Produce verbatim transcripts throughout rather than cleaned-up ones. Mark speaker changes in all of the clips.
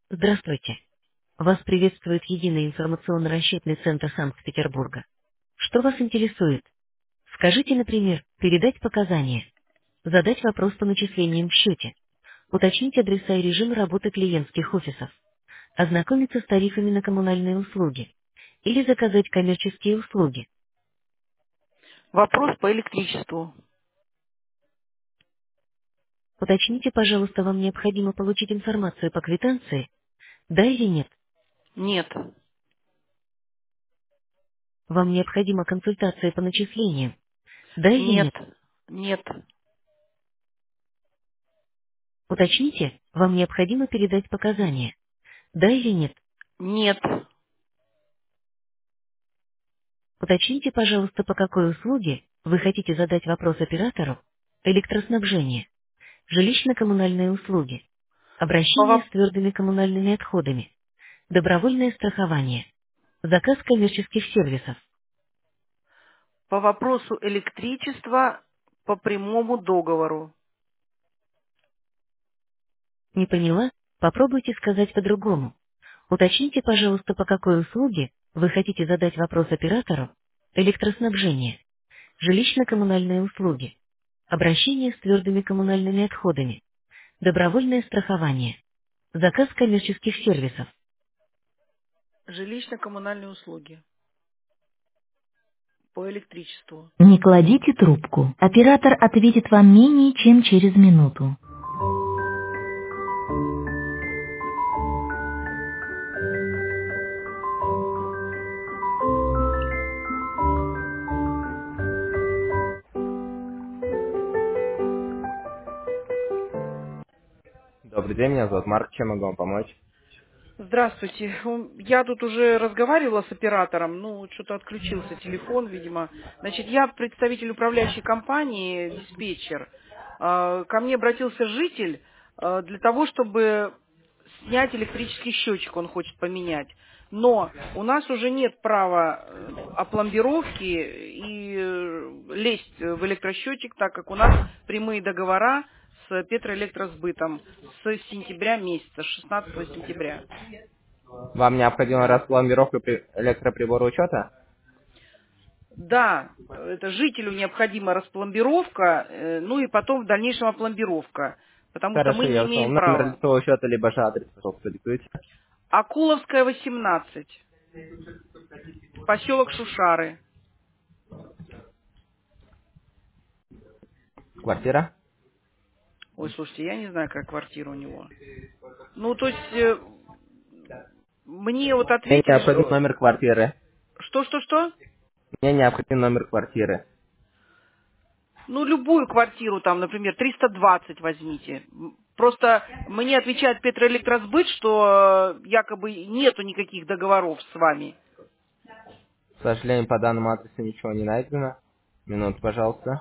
Speaker 1: Здравствуйте. Вас приветствует единый информационно-расчетный центр Санкт-Петербурга. Что вас интересует? Скажите, например, передать показания, задать вопрос по начислениям в счете, уточнить адреса и режим работы клиентских офисов, ознакомиться с тарифами на коммунальные услуги или заказать коммерческие услуги.
Speaker 2: Вопрос по электричеству.
Speaker 1: Уточните, пожалуйста, вам необходимо получить информацию по квитанции, да или нет?
Speaker 2: Нет.
Speaker 1: Вам необходима консультация по начислениям, да или
Speaker 2: Нет.
Speaker 1: нет?
Speaker 2: Нет.
Speaker 1: Уточните, вам необходимо передать показания, да или нет?
Speaker 2: Нет.
Speaker 1: Уточните, пожалуйста, по какой услуге вы хотите задать вопрос оператору: электроснабжение, жилищно-коммунальные услуги,
Speaker 2: По,
Speaker 1: обращение с
Speaker 2: воп-
Speaker 1: твердыми коммунальными отходами, добровольное страхование, заказ коммерческих сервисов.
Speaker 2: по вопросу электричества по прямому договору.
Speaker 1: Не поняла? Попробуйте сказать по-другому. Уточните, пожалуйста, по какой услуге вы хотите задать вопрос оператору: электроснабжение, жилищно-коммунальные услуги, обращение с твердыми коммунальными отходами, добровольное страхование, заказ коммерческих сервисов.
Speaker 2: Жилищно-коммунальные услуги. По электричеству.
Speaker 1: Не кладите трубку. Оператор ответит вам менее чем через минуту. Добрый день, меня зовут Марк, чем могу вам помочь?
Speaker 2: Здравствуйте. М, Я тут уже разговаривала с оператором, ну, что-то отключился телефон, видимо. Значит, я представитель управляющей компании, диспетчер. А, Ко мне обратился житель а, для того, чтобы снять электрический счетчик, он хочет поменять. Но у нас уже нет права э, опломбировки и э, лезть в электросчетчик, так как у нас прямые договора с Петроэлектросбытом с сентября месяца, с шестнадцатого сентября.
Speaker 1: Вам необходима распломбировка при- электроприбора учета?
Speaker 2: Да, это жителю необходима распломбировка, э, ну и потом в дальнейшем опломбировка, потому что
Speaker 1: Хорошо,
Speaker 2: мы не
Speaker 1: я узнал.
Speaker 2: имеем
Speaker 1: Номер
Speaker 2: права.
Speaker 1: лицевого счета, либо же адрес, пожалуйста, диктуйте.
Speaker 2: Акуловская, восемнадцать, поселок Шушары.
Speaker 1: Квартира?
Speaker 2: Ой, слушайте, я не знаю, какая квартира у него. Ну, то есть, э, мне вот
Speaker 1: Мне
Speaker 2: ответили,
Speaker 1: необходим
Speaker 2: что...
Speaker 1: номер квартиры.
Speaker 2: Что, что, что?
Speaker 1: Мне необходим номер квартиры.
Speaker 2: Ну, любую квартиру там, например, триста двадцать возьмите. М, Просто мне отвечает Петроэлектросбыт, что э, якобы нету никаких договоров с вами.
Speaker 1: К сожалению, по данному адресу ничего не найдено. Минуту, пожалуйста.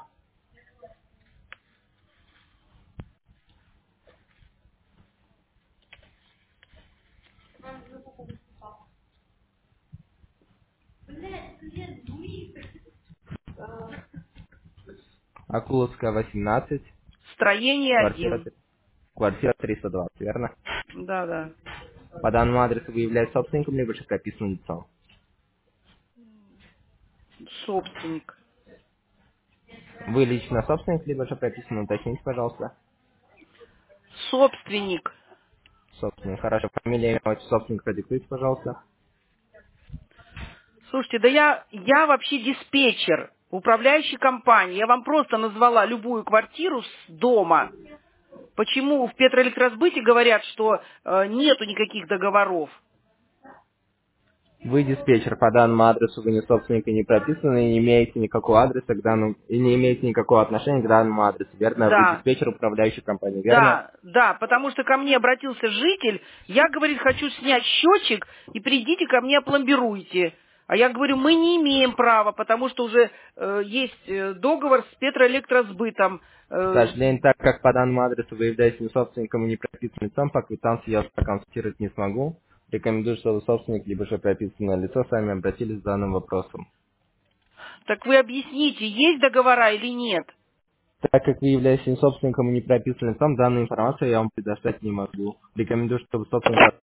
Speaker 1: Акуловская, восемнадцать.
Speaker 2: Строение
Speaker 1: Квартира,
Speaker 2: один.
Speaker 1: т- квартира триста двадцать, верно?
Speaker 2: Да, да.
Speaker 1: По данному адресу вы являетесь собственником, либо же прописанным лицом.
Speaker 2: Собственник.
Speaker 1: Вы лично собственник, либо же прописано, уточните, пожалуйста.
Speaker 2: Собственник.
Speaker 1: Собственник, хорошо. Фамилия, имя, отчество собственника продиктуйте, пожалуйста.
Speaker 2: Слушайте, да я, я вообще диспетчер управляющей компании. Я вам просто назвала любую квартиру с дома. Почему в Петроэлектросбыте говорят, что э, нету никаких договоров?
Speaker 1: Вы диспетчер, по данному адресу вы не собственник и не прописаны, и не имеете никакого адреса к данному, и не имеете никакого отношения к данному адресу, верно? Вы
Speaker 2: Да,
Speaker 1: диспетчер управляющей компании, верно?
Speaker 2: да, да, потому что ко мне обратился житель, я, говорит, хочу снять счетчик, и придите ко мне опломбируйте. А я говорю, мы не имеем права, потому что уже э, есть э, договор с Петроэлектросбытом.
Speaker 1: К
Speaker 2: Э,
Speaker 1: сожалению, так как по данному адресу вы являетесь не собственником и не прописанным лицом, по квитанции я вас проконсультировать не смогу. Рекомендую, чтобы собственник, либо же прописанное лицо сами обратились с данным вопросом.
Speaker 2: так вы объясните, есть договора или нет?
Speaker 1: Так как вы являетесь не собственником и не прописанным лицом, данную информацию я вам предоставить не могу. Рекомендую, чтобы собственник